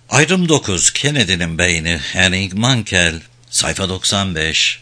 Ayrım 9. Kennedy'nin beyni Henning Mankell. Sayfa 95.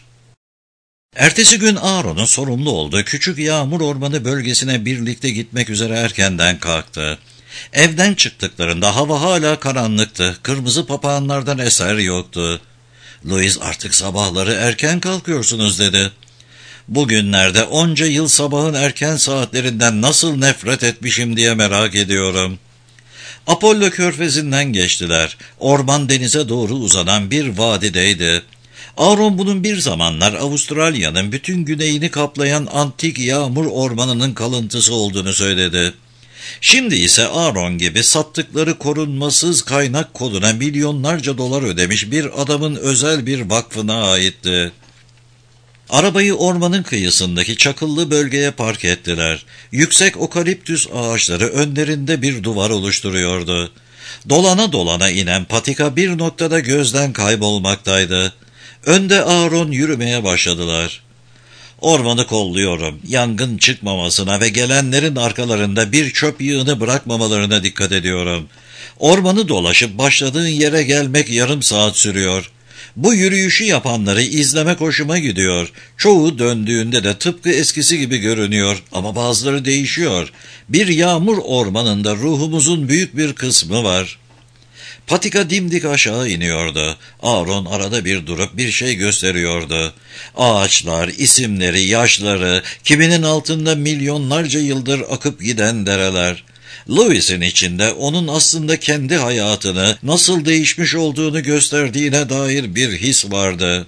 Ertesi gün Aaron'un sorumlu olduğu küçük yağmur ormanı bölgesine birlikte gitmek üzere erkenden kalktı. Evden çıktıklarında hava hala karanlıktı. Kırmızı papağanlardan eser yoktu. Louis, artık sabahları erken kalkıyorsunuz dedi. Bugünlerde onca yıl sabahın erken saatlerinden nasıl nefret etmişim diye merak ediyorum. Apollo körfezinden geçtiler. Orman denize doğru uzanan bir vadideydi. Aaron bunun bir zamanlar Avustralya'nın bütün güneyini kaplayan antik yağmur ormanının kalıntısı olduğunu söyledi. Şimdi ise Aaron gibi sattıkları korunmasız kaynak koduna milyonlarca dolar ödemiş bir adamın özel bir vakfına aitti. Arabayı ormanın kıyısındaki çakıllı bölgeye park ettiler. Yüksek okaliptüs ağaçları önlerinde bir duvar oluşturuyordu. Dolana dolana inen patika bir noktada gözden kaybolmaktaydı. Önde Aaron yürümeye başladılar. Ormanı kolluyorum. Yangın çıkmamasına ve gelenlerin arkalarında bir çöp yığını bırakmamalarına dikkat ediyorum. Ormanı dolaşıp başladığın yere gelmek yarım saat sürüyor. Bu yürüyüşü yapanları izlemek hoşuma gidiyor. Çoğu döndüğünde de tıpkı eskisi gibi görünüyor ama bazıları değişiyor. Bir yağmur ormanında ruhumuzun büyük bir kısmı var. Patika dimdik aşağı iniyordu. Aaron arada bir durup bir şey gösteriyordu. Ağaçlar, isimleri, yaşları, kiminin altında milyonlarca yıldır akıp giden dereler. Louis'in içinde onun aslında kendi hayatını nasıl değişmiş olduğunu gösterdiğine dair bir his vardı.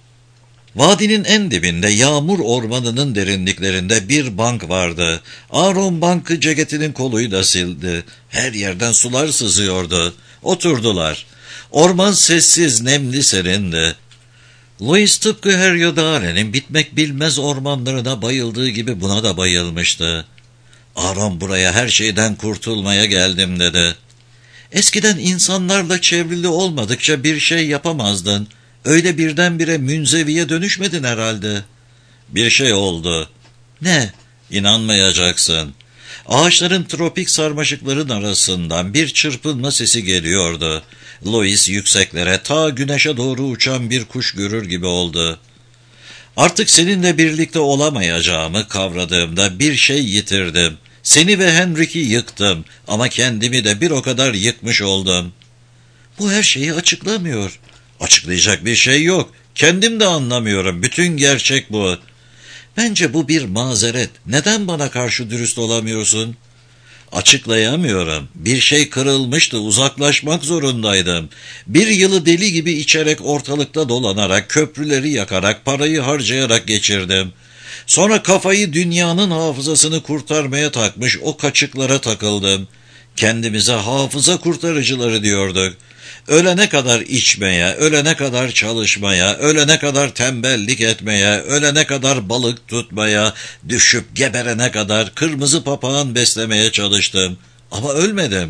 Vadinin en dibinde yağmur ormanının derinliklerinde bir bank vardı. Aaron bankı ceketinin koluyla sildi. Her yerden sular sızıyordu. Oturdular. Orman sessiz, nemli, serindi. Louis tıpkı Heryodare'nin bitmek bilmez ormanlarına bayıldığı gibi buna da bayılmıştı. Aaron, buraya her şeyden kurtulmaya geldim dedi. Eskiden insanlarla çevrili olmadıkça bir şey yapamazdın. Öyle birdenbire münzeviye dönüşmedin herhalde. Bir şey oldu. Ne? İnanmayacaksın. Ağaçların tropik sarmaşıkların arasından bir çırpınma sesi geliyordu. Louis yükseklere, ta güneşe doğru uçan bir kuş görür gibi oldu. Artık seninle birlikte olamayacağımı kavradığımda bir şey yitirdim. Seni ve Henrik'i yıktım ama kendimi de bir o kadar yıkmış oldum. Bu her şeyi açıklamıyor. Açıklayacak bir şey yok. Kendim de anlamıyorum. Bütün gerçek bu. Bence bu bir mazeret. Neden bana karşı dürüst olamıyorsun? Açıklayamıyorum. Bir şey kırılmıştı, uzaklaşmak zorundaydım. Bir yılı deli gibi içerek ortalıkta dolanarak, köprüleri yakarak, parayı harcayarak geçirdim. Sonra kafayı dünyanın hafızasını kurtarmaya takmış o kaçıklara takıldım. Kendimize hafıza kurtarıcıları diyorduk. Ölene kadar içmeye, ölene kadar çalışmaya, ölene kadar tembellik etmeye, ölene kadar balık tutmaya, düşüp geberene kadar kırmızı papağan beslemeye çalıştım. Ama ölmedim.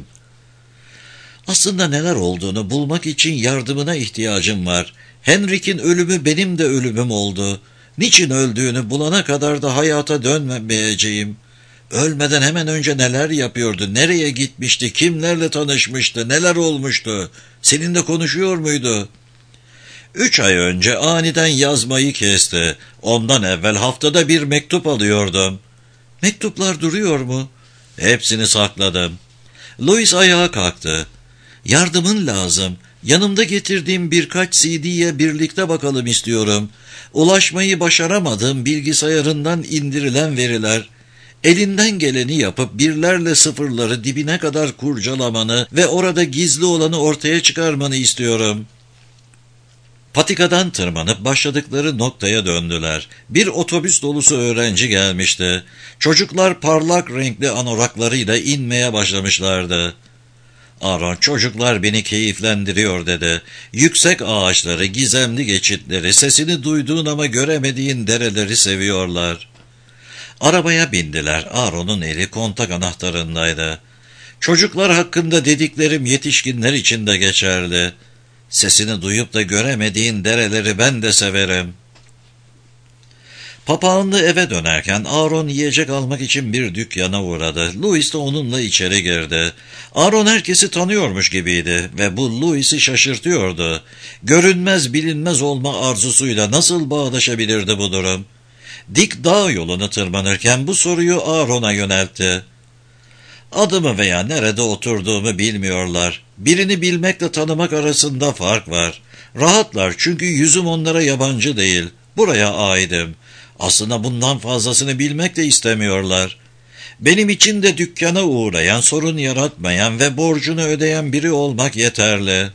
Aslında neler olduğunu bulmak için yardımına ihtiyacım var. Henrik'in ölümü benim de ölümüm oldu. Niçin öldüğünü bulana kadar da hayata dönmeyeceğim. Ölmeden hemen önce neler yapıyordu, nereye gitmişti, kimlerle tanışmıştı, neler olmuştu, seninle konuşuyor muydu? 3 ay önce aniden yazmayı kesti. Ondan evvel haftada bir mektup alıyordum. Mektuplar duruyor mu? Hepsini sakladım. Louis ayağa kalktı. Yardımın lazım. Yanımda getirdiğim birkaç CD'ye birlikte bakalım istiyorum. Ulaşmayı başaramadığım bilgisayarından indirilen veriler. Elinden geleni yapıp birlerle sıfırları dibine kadar kurcalamanı ve orada gizli olanı ortaya çıkarmanı istiyorum. Patikadan tırmanıp başladıkları noktaya döndüler. Bir otobüs dolusu öğrenci gelmişti. Çocuklar parlak renkli anoraklarıyla inmeye başlamışlardı. Aaron, çocuklar beni keyiflendiriyor dedi. Yüksek ağaçları, gizemli geçitleri, sesini duyduğun ama göremediğin dereleri seviyorlar. Arabaya bindiler. Aaron'un eli kontak anahtarındaydı. Çocuklar hakkında dediklerim yetişkinler için de geçerli. Sesini duyup da göremediğin dereleri ben de severim. Papağanlı eve dönerken Aaron yiyecek almak için bir dükkana uğradı. Louis de onunla içeri girdi. Aaron herkesi tanıyormuş gibiydi ve bu Louis'i şaşırtıyordu. Görünmez bilinmez olma arzusuyla nasıl bağdaşabilirdi bu durum? Dik dağ yolunu tırmanırken bu soruyu Aaron'a yöneltti. Adımı veya nerede oturduğumu bilmiyorlar. Birini bilmekle tanımak arasında fark var. Rahatlar çünkü yüzüm onlara yabancı değil. Buraya aidim. Aslında bundan fazlasını bilmek de istemiyorlar. Benim için de dükkana uğrayan, sorun yaratmayan ve borcunu ödeyen biri olmak yeterli.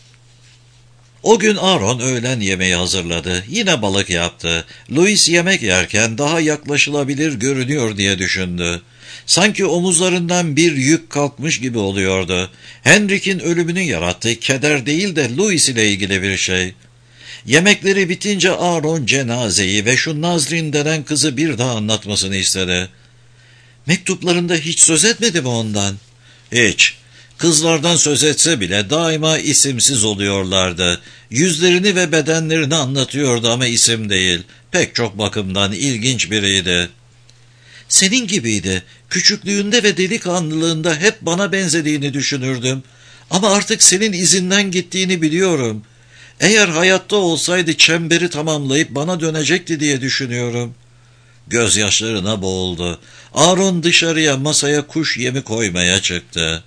O gün Aaron öğlen yemeği hazırladı. Yine balık yaptı. Louis yemek yerken daha yaklaşılabilir görünüyor diye düşündü. Sanki omuzlarından bir yük kalkmış gibi oluyordu. Henrik'in ölümünü yarattığı keder değil de Louis ile ilgili bir şey. Yemekleri bitince Aaron cenazeyi ve şu Nazrin denen kızı bir daha anlatmasını istedi. Mektuplarında hiç söz etmedi mi ondan? Hiç. Kızlardan söz etse bile daima isimsiz oluyorlardı. Yüzlerini ve bedenlerini anlatıyordu ama isim değil. Pek çok bakımdan ilginç biriydi. Senin gibiydi. Küçüklüğünde ve delikanlılığında hep bana benzediğini düşünürdüm. Ama artık senin izinden gittiğini biliyorum. Eğer hayatta olsaydı çemberi tamamlayıp bana dönecekti diye düşünüyorum. Gözyaşlarına boğuldu. Aaron dışarıya masaya kuş yemi koymaya çıktı.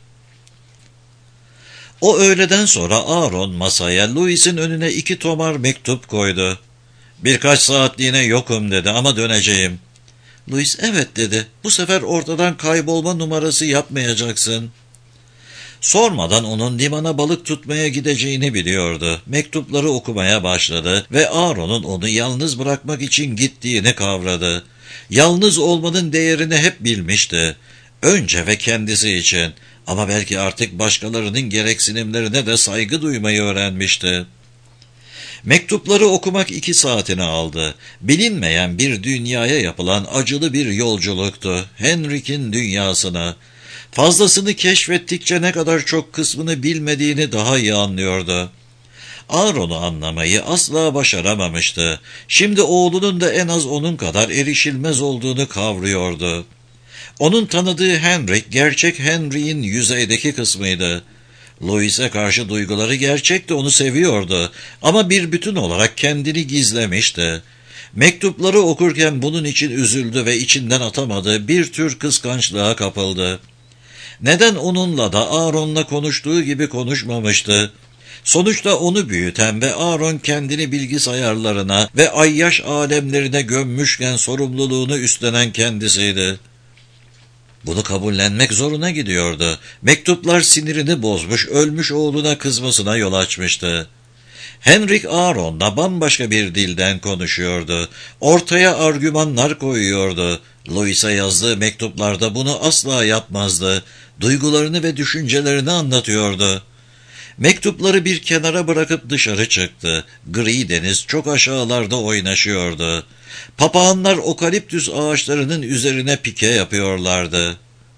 O öğleden sonra Aaron masaya Louis'in önüne 2 tomar mektup koydu. Birkaç saatliğine yokum dedi ama döneceğim. Louis evet dedi. Bu sefer ortadan kaybolma numarası yapmayacaksın. Sormadan onun limana balık tutmaya gideceğini biliyordu. Mektupları okumaya başladı ve Aaron'un onu yalnız bırakmak için gittiğini kavradı. Yalnız olmanın değerini hep bilmişti. Önce ve kendisi için ama belki artık başkalarının gereksinimlerine de saygı duymayı öğrenmişti. Mektupları okumak 2 saatini aldı. Bilinmeyen bir dünyaya yapılan acılı bir yolculuktu. Henrik'in dünyasına. Fazlasını keşfettikçe ne kadar çok kısmını bilmediğini daha iyi anlıyordu. Aaron'u anlamayı asla başaramamıştı. Şimdi oğlunun da en az onun kadar erişilmez olduğunu kavruyordu. Onun tanıdığı Henrik, gerçek Henry'in yüzeydeki kısmıydı. Louis'e karşı duyguları gerçekti, onu seviyordu ama bir bütün olarak kendini gizlemişti. Mektupları okurken bunun için üzüldü ve içinden atamadığı bir tür kıskançlığa kapıldı. Neden onunla da Aaron'la konuştuğu gibi konuşmamıştı? Sonuçta onu büyüten ve Aaron kendini bilgisayarlarına ve ayyaş alemlerine gömmüşken sorumluluğunu üstlenen kendisiydi. Bunu kabullenmek zoruna gidiyordu. Mektuplar sinirini bozmuş, ölmüş oğluna kızmasına yol açmıştı. Henrik Aaron'la bambaşka bir dilden konuşuyordu. Ortaya argümanlar koyuyordu. Louis'e yazdığı mektuplarda bunu asla yapmazdı. Duygularını ve düşüncelerini anlatıyordu. Mektupları bir kenara bırakıp dışarı çıktı. Gri deniz çok aşağılarda oynaşıyordu. Papağanlar okaliptüs ağaçlarının üzerine pike yapıyorlardı.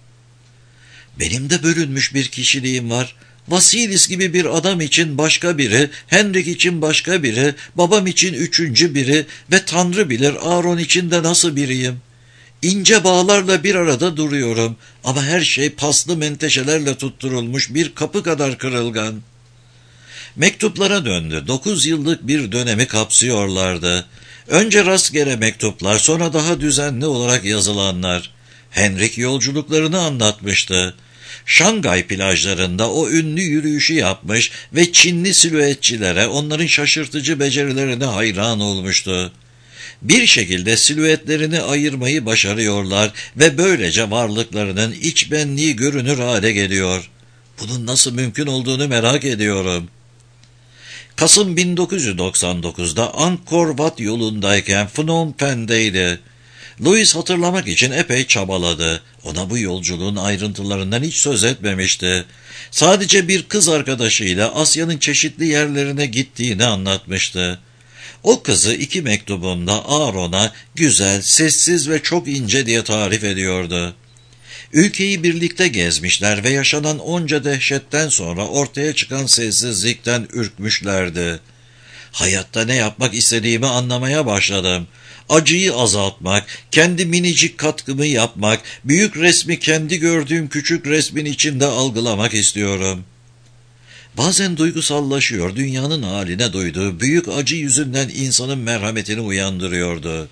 Benim de bölünmüş bir kişiliğim var. Vasilis gibi bir adam için başka biri, Henrik için başka biri, babam için 3. biri ve Tanrı bilir Aaron için de nasıl biriyim. İnce bağlarla bir arada duruyorum ama her şey paslı menteşelerle tutturulmuş bir kapı kadar kırılgan. Mektuplara döndü. 9 yıllık bir dönemi kapsıyorlardı. Önce rastgele mektuplar, sonra daha düzenli olarak yazılanlar. Henrik yolculuklarını anlatmıştı. Şangay plajlarında o ünlü yürüyüşü yapmış ve Çinli silüetçilere onların şaşırtıcı becerilerine hayran olmuştu. Bir şekilde silüetlerini ayırmayı başarıyorlar ve böylece varlıklarının iç benliği görünür hale geliyor. Bunun nasıl mümkün olduğunu merak ediyorum. Kasım 1999'da Angkor Wat yolundayken Phnom Penh'deydi. Louis hatırlamak için epey çabaladı. Ona bu yolculuğun ayrıntılarından hiç söz etmemişti. Sadece bir kız arkadaşıyla Asya'nın çeşitli yerlerine gittiğini anlatmıştı. O kızı 2 mektubunda Aaron'a güzel, sessiz ve çok ince diye tarif ediyordu. Ülkeyi birlikte gezmişler ve yaşanan onca dehşetten sonra ortaya çıkan sessizlikten ürkmüşlerdi. Hayatta ne yapmak istediğimi anlamaya başladım. Acıyı azaltmak, kendi minicik katkımı yapmak, büyük resmi kendi gördüğüm küçük resmin içinde algılamak istiyorum. Bazen duygusallaşıyor, dünyanın haline duyduğu büyük acı yüzünden insanın merhametini uyandırıyordu.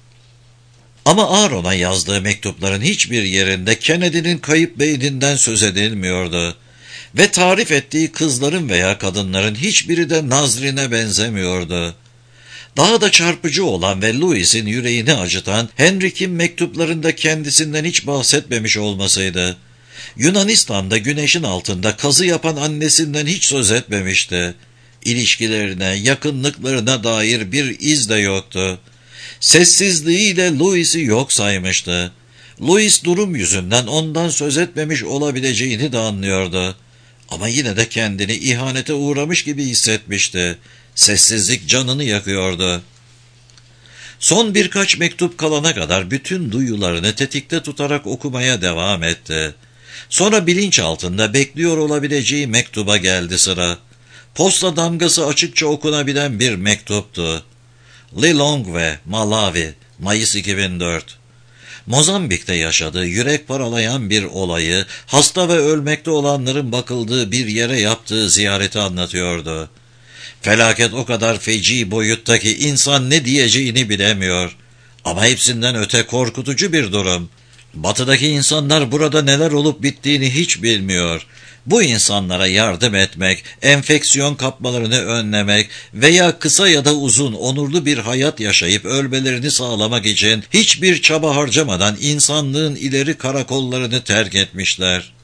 Ama Aaron'a yazdığı mektupların hiçbir yerinde Kennedy'nin kayıp beyninden söz edilmiyordu. Ve tarif ettiği kızların veya kadınların hiçbiri de Nazrin'e benzemiyordu. Daha da çarpıcı olan ve Louis'in yüreğini acıtan, Henrik'in mektuplarında kendisinden hiç bahsetmemiş olmasıydı. Yunanistan'da güneşin altında kazı yapan annesinden hiç söz etmemişti. İlişkilerine, yakınlıklarına dair bir iz de yoktu. Sessizliğiyle Louis'i yok saymıştı. Louis durum yüzünden ondan söz etmemiş olabileceğini de anlıyordu. Ama yine de kendini ihanete uğramış gibi hissetmişti. Sessizlik canını yakıyordu. Son birkaç mektup kalana kadar bütün duyularını tetikte tutarak okumaya devam etti. Sonra bilinç altında bekliyor olabileceği mektuba geldi sıra. Posta damgası açıkça okunabilen bir mektuptu. Lilongwe, Malawi, Mayıs 2004. Mozambik'te yaşadığı yürek paralayan bir olayı, hasta ve ölmekte olanların bakıldığı bir yere yaptığı ziyareti anlatıyordu. Felaket o kadar feci boyutta ki insan ne diyeceğini bilemiyor. Ama hepsinden öte korkutucu bir durum. Batıdaki insanlar burada neler olup bittiğini hiç bilmiyor. Bu insanlara yardım etmek, enfeksiyon kapmalarını önlemek veya kısa ya da uzun onurlu bir hayat yaşayıp ölmelerini sağlamak için hiçbir çaba harcamadan insanlığın ileri karakollarını terk etmişler.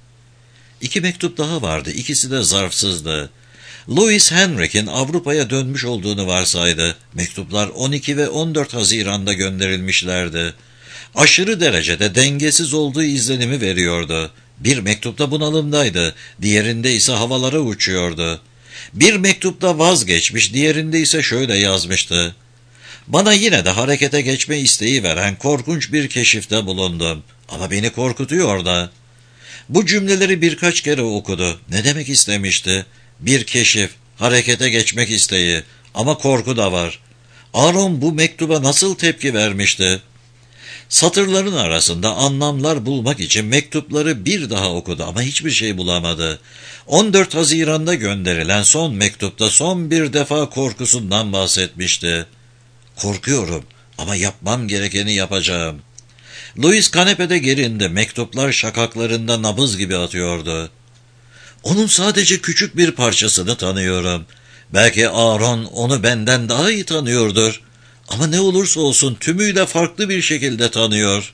2 mektup daha vardı, ikisi de zarfsızdı. Louis Henrik'in Avrupa'ya dönmüş olduğunu varsaydı. Mektuplar 12 ve 14 Haziran'da gönderilmişlerdi. Aşırı derecede dengesiz olduğu izlenimi veriyordu. Bir mektupta bunalımdaydı, diğerinde ise havalara uçuyordu. Bir mektupta vazgeçmiş, diğerinde ise şöyle yazmıştı. Bana yine de harekete geçme isteği veren korkunç bir keşifte bulundum. Ama beni korkutuyor da. Bu cümleleri birkaç kere okudu. Ne demek istemişti? Bir keşif, harekete geçmek isteği ama korku da var. Aaron bu mektuba nasıl tepki vermişti? Satırların arasında anlamlar bulmak için mektupları bir daha okudu ama hiçbir şey bulamadı. 14 Haziran'da gönderilen son mektupta son bir defa korkusundan bahsetmişti. Korkuyorum ama yapmam gerekeni yapacağım. Louis kanepede gerindi, mektuplar şakaklarında nabız gibi atıyordu. Onun sadece küçük bir parçasını tanıyorum. Belki Aaron onu benden daha iyi tanıyordur. Ama ne olursa olsun tümüyle farklı bir şekilde tanıyor.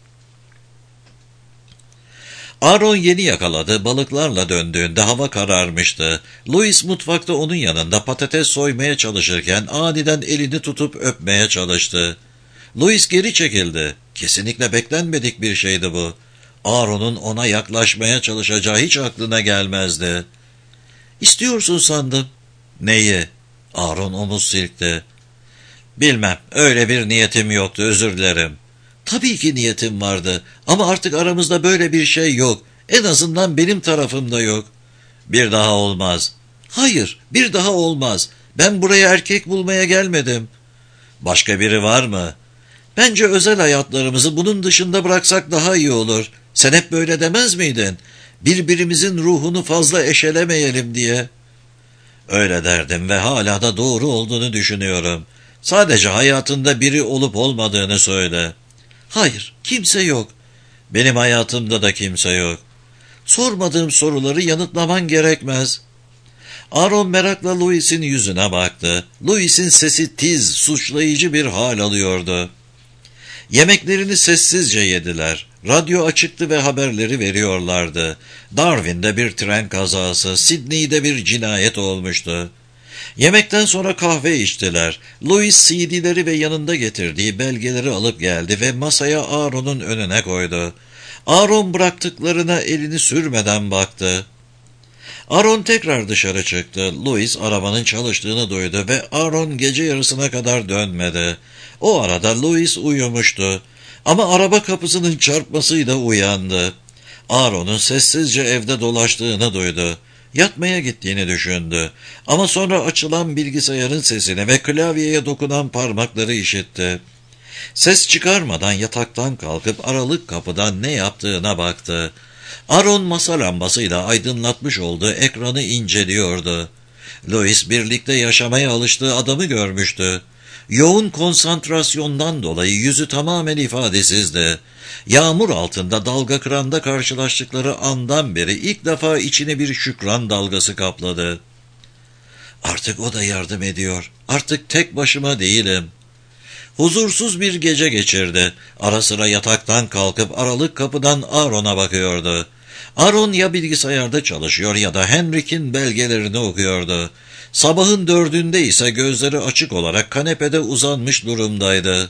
Aaron yeni yakaladığı balıklarla döndüğünde hava kararmıştı. Louis mutfakta onun yanında patates soymaya çalışırken aniden elini tutup öpmeye çalıştı. Louis geri çekildi. Kesinlikle beklenmedik bir şeydi bu. Aaron'un ona yaklaşmaya çalışacağı hiç aklına gelmezdi. "İstiyorsun sandım." "Neyi?" Aaron omuz silkti. "Bilmem, öyle bir niyetim yoktu, özür dilerim." "Tabii ki niyetim vardı ama artık aramızda böyle bir şey yok. En azından benim tarafımda yok." "Bir daha olmaz." "Hayır, bir daha olmaz. Ben buraya erkek bulmaya gelmedim." "Başka biri var mı?" "Bence özel hayatlarımızı bunun dışında bıraksak daha iyi olur. Sen hep böyle demez miydin? Birbirimizin ruhunu fazla eşelemeyelim diye." "Öyle derdim ve hala da doğru olduğunu düşünüyorum. Sadece hayatında biri olup olmadığını söyle." "Hayır, kimse yok." "Benim hayatımda da kimse yok." "Sormadığım soruları yanıtlaman gerekmez." Aaron merakla Louis'in yüzüne baktı. Louis'in sesi tiz, suçlayıcı bir hal alıyordu. Yemeklerini sessizce yediler. Radyo açıktı ve haberleri veriyorlardı. Darwin'de bir tren kazası, Sydney'de bir cinayet olmuştu. Yemekten sonra kahve içtiler. Louis CD'leri ve yanında getirdiği belgeleri alıp geldi ve masaya Aaron'un önüne koydu. Aaron bıraktıklarına elini sürmeden baktı. Aaron tekrar dışarı çıktı. Louis arabanın çalıştığını duydu ve Aaron gece yarısına kadar dönmedi. O arada Louis uyumuştu. Ama araba kapısının çarpmasıyla uyandı. Aaron'un sessizce evde dolaştığını duydu. Yatmaya gittiğini düşündü. Ama sonra açılan bilgisayarın sesini ve klavyeye dokunan parmakları işitti. Ses çıkarmadan yataktan kalkıp aralık kapıdan ne yaptığına baktı. Aaron masa lambasıyla aydınlatmış olduğu ekranı inceliyordu. Louis birlikte yaşamaya alıştığı adamı görmüştü. Yoğun konsantrasyondan dolayı yüzü tamamen ifadesizdi. Yağmur altında dalga kıranda karşılaştıkları andan beri ilk defa içini bir şükran dalgası kapladı. Artık o da yardım ediyor. Artık tek başıma değilim. Huzursuz bir gece geçirdi. Ara sıra yataktan kalkıp aralık kapıdan Aaron'a bakıyordu. Aaron ya bilgisayarda çalışıyor ya da Henrik'in belgelerini okuyordu. Sabahın 4'ünde ise gözleri açık olarak kanepede uzanmış durumdaydı.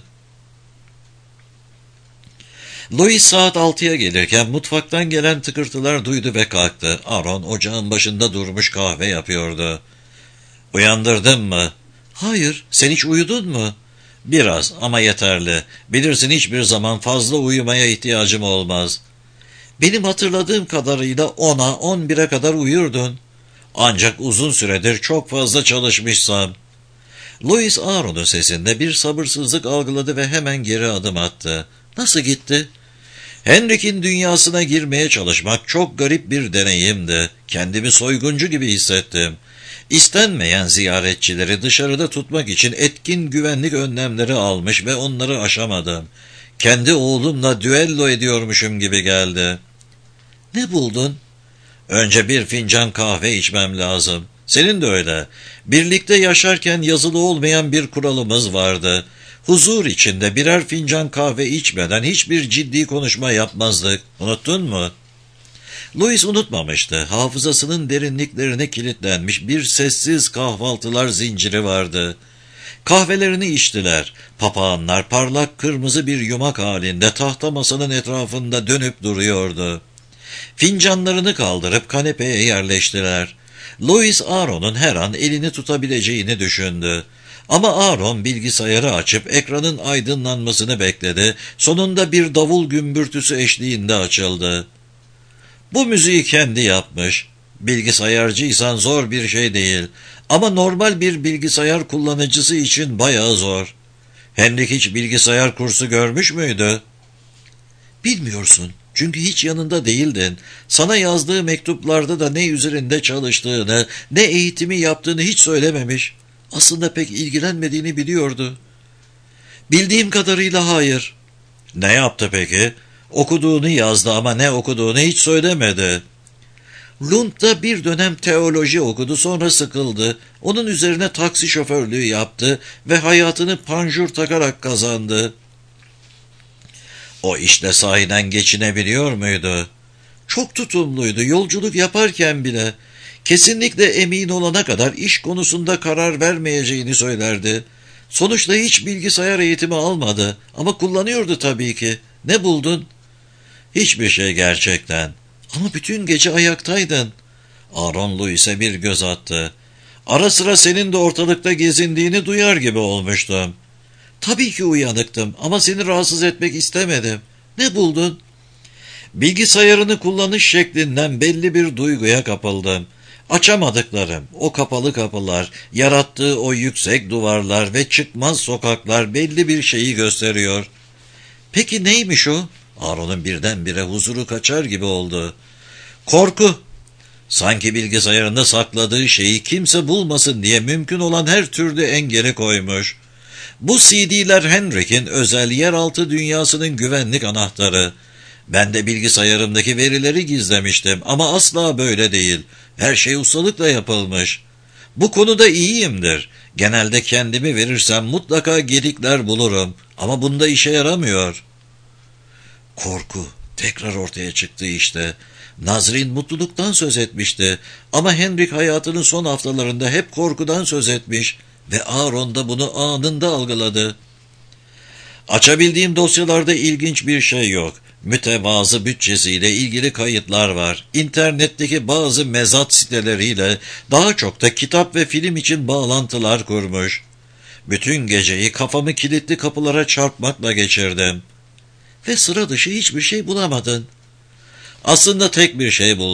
Louis saat 6'ya gelirken mutfaktan gelen tıkırtılar duydu ve kalktı. Aaron ocağın başında durmuş kahve yapıyordu. "Uyandırdın mı?" "Hayır, sen hiç uyudun mu?" "Biraz ama yeterli. Bilirsin hiçbir zaman fazla uyumaya ihtiyacım olmaz." "Benim hatırladığım kadarıyla 10'a 11'e kadar uyurdun." "Ancak uzun süredir çok fazla çalışmışsam." Louis Aaron'un sesinde bir sabırsızlık algıladı ve hemen geri adım attı. "Nasıl gitti?" "Henrik'in dünyasına girmeye çalışmak çok garip bir deneyimdi. Kendimi soyguncu gibi hissettim. İstenmeyen ziyaretçileri dışarıda tutmak için etkin güvenlik önlemleri almış ve onları aşamadım. Kendi oğlumla düello ediyormuşum gibi geldi." "Ne buldun?" "Önce bir fincan kahve içmem lazım. Senin de öyle. Birlikte yaşarken yazılı olmayan bir kuralımız vardı. Huzur içinde birer fincan kahve içmeden hiçbir ciddi konuşma yapmazdık. Unuttun mu?" Louis unutmamıştı. Hafızasının derinliklerine kilitlenmiş bir sessiz kahvaltılar zinciri vardı. Kahvelerini içtiler. Papağanlar parlak kırmızı bir yumak halinde tahta masanın etrafında dönüp duruyordu. Fincanlarını kaldırıp kanepeye yerleştiler. Louis Aaron'un her an elini tutabileceğini düşündü. Ama Aaron bilgisayarı açıp ekranın aydınlanmasını bekledi. Sonunda bir davul gümbürtüsü eşliğinde açıldı. Bu müziği kendi yapmış. Bilgisayarcıysan zor bir şey değil. Ama normal bir bilgisayar kullanıcısı için bayağı zor. Henrik hiç bilgisayar kursu görmüş müydü? "Bilmiyorsun. Çünkü hiç yanında değildin. Sana yazdığı mektuplarda da ne üzerinde çalıştığını, ne eğitimi yaptığını hiç söylememiş. Aslında pek ilgilenmediğini biliyordu." "Bildiğim kadarıyla hayır." "Ne yaptı peki?" "Okuduğunu yazdı ama ne okuduğunu hiç söylemedi." "Lund'da bir dönem teoloji okudu, sonra sıkıldı. Onun üzerine taksi şoförlüğü yaptı ve hayatını panjur takarak kazandı." "O işle sahiden geçinebiliyor muydu?" "Çok tutumluydu, yolculuk yaparken bile. Kesinlikle emin olana kadar iş konusunda karar vermeyeceğini söylerdi. Sonuçta hiç bilgisayar eğitimi almadı ama kullanıyordu tabii ki. Ne buldun?" "Hiçbir şey gerçekten." "Ama bütün gece ayaktaydın." Aaron Louis'e bir göz attı. "Ara sıra senin de ortalıkta gezindiğini duyar gibi olmuştum." "Tabii ki uyanıktım ama seni rahatsız etmek istemedim." "Ne buldun?" "Bilgisayarını kullanış şeklinden belli bir duyguya kapıldım. Açamadıklarım, o kapalı kapılar, yarattığı o yüksek duvarlar ve çıkmaz sokaklar belli bir şeyi gösteriyor." "Peki neymiş o?" Aaron'un birdenbire huzuru kaçar gibi oldu. "Korku. Sanki bilgisayarında sakladığı şeyi kimse bulmasın diye mümkün olan her türlü engeli koymuş. Bu CD'ler Henrik'in özel yeraltı dünyasının güvenlik anahtarı. Ben de bilgisayarımdaki verileri gizlemiştim ama asla böyle değil. Her şey ustalıkla yapılmış. Bu konuda iyiyimdir. Genelde kendimi verirsem mutlaka gedikler bulurum ama bunda işe yaramıyor." Korku tekrar ortaya çıktı işte. Nazrin mutluluktan söz etmişti ama Henrik hayatının son haftalarında hep korkudan söz etmiş ve Aaron da bunu anında algıladı. "Açabildiğim dosyalarda ilginç bir şey yok. Mütevazı bütçesiyle ilgili kayıtlar var. İnternetteki bazı mezat siteleriyle daha çok da kitap ve film için bağlantılar kurmuş. Bütün geceyi kafamı kilitli kapılara çarpmakla geçirdim." "Ve sıra dışı hiçbir şey bulamadın." "Aslında tek bir şey buldum.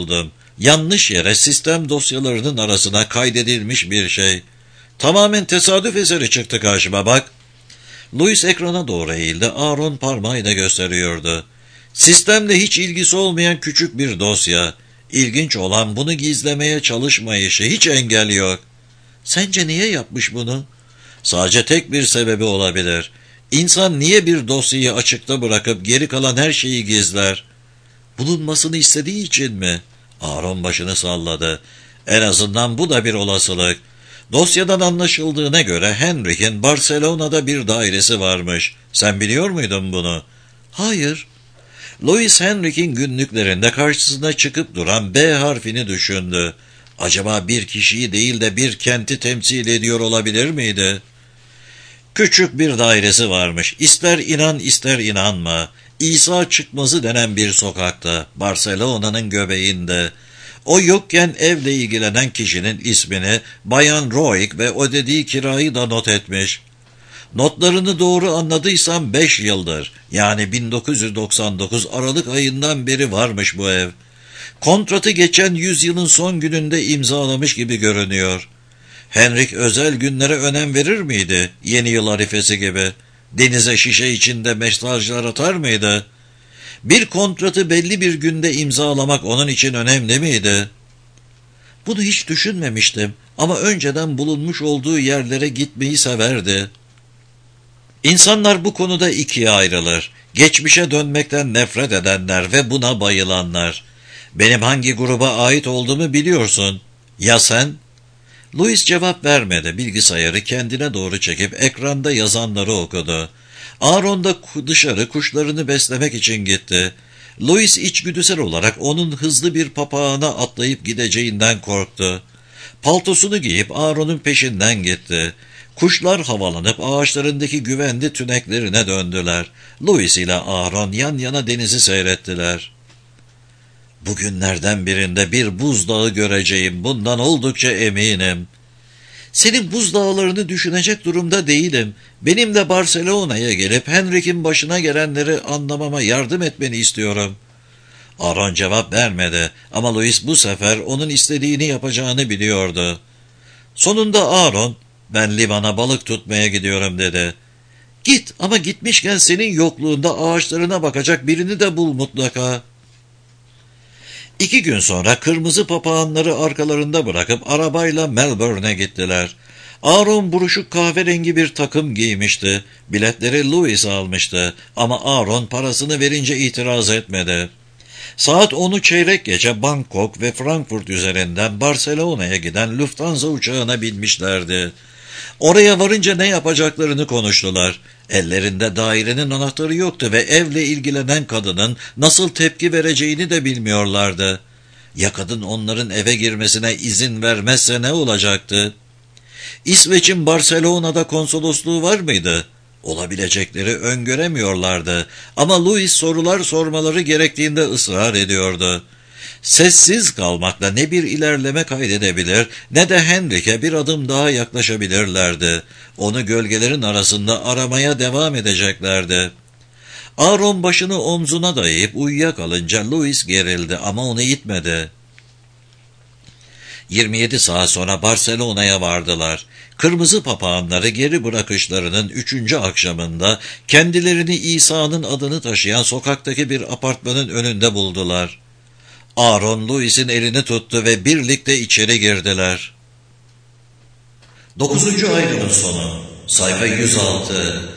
Yanlış yere sistem dosyalarının arasına kaydedilmiş bir şey. Tamamen tesadüf eseri çıktı karşıma bak. Louis ekrana doğru eğildi. Aaron parmağıyla gösteriyordu. Sistemle hiç ilgisi olmayan küçük bir dosya. İlginç olan bunu gizlemeye çalışmayışı, hiç engel yok. Sence niye yapmış bunu? Sadece tek bir sebebi olabilir. İnsan niye bir dosyayı açıkta bırakıp geri kalan her şeyi gizler? Bulunmasını istediği için mi? Aaron başını salladı. En azından bu da bir olasılık. Dosyadan anlaşıldığına göre Henrik'in Barcelona'da bir dairesi varmış. Sen biliyor muydun bunu? Hayır. Louis Henrik'in günlüklerinde karşısına çıkıp duran B harfini düşündü. Acaba bir kişiyi değil de bir kenti temsil ediyor olabilir miydi? Küçük bir dairesi varmış. İster inan ister inanma. İsa Çıkmazı denen bir sokakta, Barcelona'nın göbeğinde. O yokken evle ilgilenen kişinin ismini Bayan Roig ve ödediği kirayı da not etmiş. Notlarını doğru anladıysam 5 yıldır, yani 1999 Aralık ayından beri varmış bu ev. Kontratı geçen yüzyılın son gününde imzalamış gibi görünüyor. Henrik özel günlere önem verir miydi? Yeni yıl arifesi gibi. Denize şişe içinde mesajlar atar mıydı? Bir kontratı belli bir günde imzalamak onun için önemli miydi? Bunu hiç düşünmemiştim ama önceden bulunmuş olduğu yerlere gitmeyi severdi. İnsanlar bu konuda ikiye ayrılır. Geçmişe dönmekten nefret edenler ve buna bayılanlar. Benim hangi gruba ait olduğumu biliyorsun. Ya sen? Louis cevap vermedi. Bilgisayarı kendine doğru çekip ekranda yazanları okudu. Aaron da dışarı kuşlarını beslemek için gitti. Louis içgüdüsel olarak onun hızlı bir papağana atlayıp gideceğinden korktu. Paltosunu giyip Aaron'un peşinden gitti. Kuşlar havalanıp ağaçlarındaki güvenli tüneklerine döndüler. Louis ile Aaron yan yana denizi seyrettiler. Bugünlerden birinde bir buzdağı göreceğim, bundan oldukça eminim. Senin buzdağlarını düşünecek durumda değilim. Benim de Barcelona'ya gelip Henrik'in başına gelenleri anlamama yardım etmeni istiyorum. Aaron cevap vermedi ama Louis bu sefer onun istediğini yapacağını biliyordu. Sonunda Aaron, ben limana balık tutmaya gidiyorum dedi. Git ama gitmişken senin yokluğunda ağaçlarına bakacak birini de bul mutlaka. 2 gün sonra kırmızı papağanları arkalarında bırakıp arabayla Melbourne'e gittiler. Aaron buruşuk kahverengi bir takım giymişti. Biletleri Louis almıştı ama Aaron parasını verince itiraz etmedi. Saat 10'u çeyrek geçe Bangkok ve Frankfurt üzerinden Barcelona'ya giden Lufthansa uçağına binmişlerdi. Oraya varınca ne yapacaklarını konuştular. Ellerinde dairenin anahtarı yoktu ve evle ilgilenen kadının nasıl tepki vereceğini de bilmiyorlardı. Ya kadın onların eve girmesine izin vermezse ne olacaktı? İsveç'in Barcelona'da konsolosluğu var mıydı? Olabilecekleri öngöremiyorlardı ama Louis sorular sormaları gerektiğinde ısrar ediyordu. Sessiz kalmakla ne bir ilerleme kaydedebilir ne de Henrik'e bir adım daha yaklaşabilirlerdi. Onu gölgelerin arasında aramaya devam edeceklerdi. Aaron başını omzuna dayayıp uyuyakalınca Louis gerildi ama onu itmedi. 27 saat sonra Barcelona'ya vardılar. Kırmızı papağanları geri bırakışlarının 3. akşamında kendilerini İsa'nın adını taşıyan sokaktaki bir apartmanın önünde buldular. Aaron Louis'in elini tuttu ve birlikte içeri girdiler. 9. ayrımın sonu. Sayfa 106.